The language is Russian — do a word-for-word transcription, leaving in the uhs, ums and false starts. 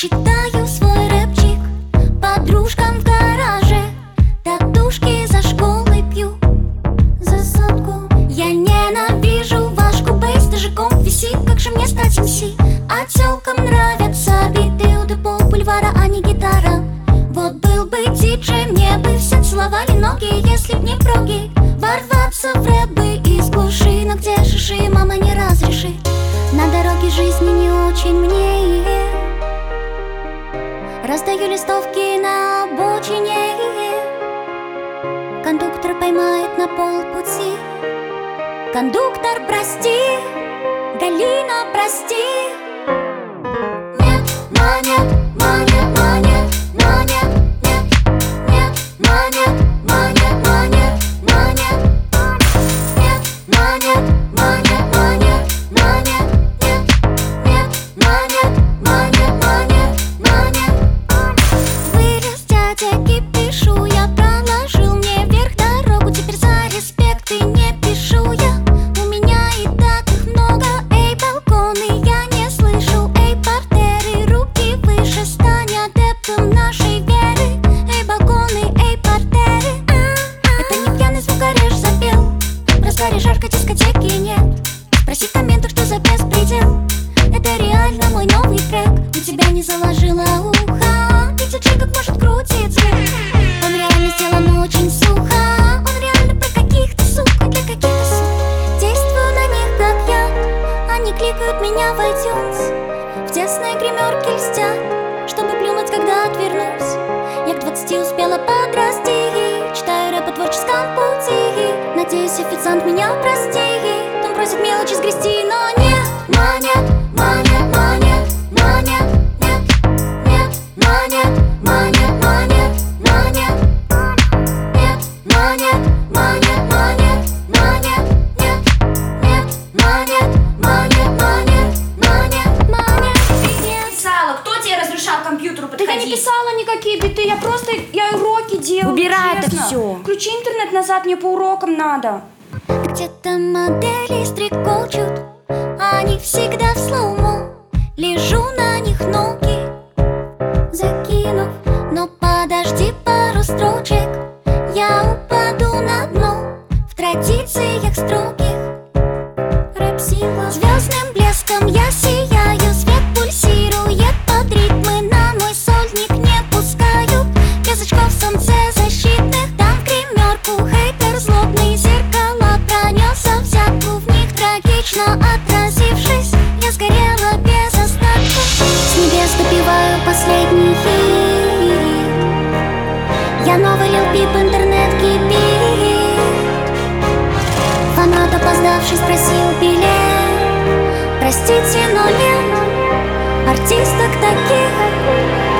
Читаю свой рэпчик подружкам в гараже, татушки за школой пью за сотку. Я ненавижу ваш кубейс, даже комп висит, как же мне стать эм си? А тёлкам нравятся биты у депо бульвара, а не гитара. Вот был бы диджей, мне бы все целовали ноги, если б не проги. Ворваться в рэп бы из глуши, но где шиши, мама не разрешит. На дороге жизни не очень мне. Раздаю листовки на обочине. Кондуктор поймает на полпути. Кондуктор, прости, Галина, прости. Нет, манят, манят, манят, манят, нет, нет, манят, манят, манят, манят, нет, манят, манят, манят, манят, нет, нет, манят, манят, манят, манят. Вырос дядя, кипишу я, проложил мне вверх дорогу, теперь за респект и не пишу я. У меня и так их много, эй, балконы, я не слышу, эй, портеры, руки выше, стань адептом нашей веры. Эй, балконы, эй, портеры, это не пьяный звукореж запел, в разгаре жарко дискотеки нет. Спроси в комментах, что за беспредел, это реально мой новый трек. У тебя не заложило ухо, и диджей как может крутит звук. Он реально сделан очень сухо, он реально про каких-то сук и для каких-то сук. Действую на них как я, они кликают меня в iTunes. В тесной гримерке льстят, чтобы плюнуть, когда отвернусь. Я к двадцати успела подрасти, читаю рэп о творческом пути. Надеюсь, официант меня простит, он просит мелочи сгрести, но нет. Манят, манят, манят, манят, нет, нет, манят, манят, манят, манят, нет, манят, манят, манят, манят, нет, нет, манят, манят, манят, манят, манят. Писала, кто тебе разрешал к компьютеру подходить? Да я не писала никакие биты, я просто, я уроки делаю. Убирай это честно. всё. Включи интернет назад, мне по урокам надо. Где-то модели стрекочут, они всегда в слоумо. Лежу на них ноги закинув, но подожди пару строчек, я упаду на дно в традициях строгих рэп-синглов. Звездным блеском я сияю, свет пульсирует под ритмы, на мой сольник не пускают. Без очков солнцезащитных, там в гримерку хейтер злобный, зеркала пронесся взятку, в них трагично отразившись, я сгорела без остатка. С небес допиваю последний хит, я новый Лил Пип, интернет кипит. Фанат, опоздавший, спросил билет. Простите, но нет артисток таких.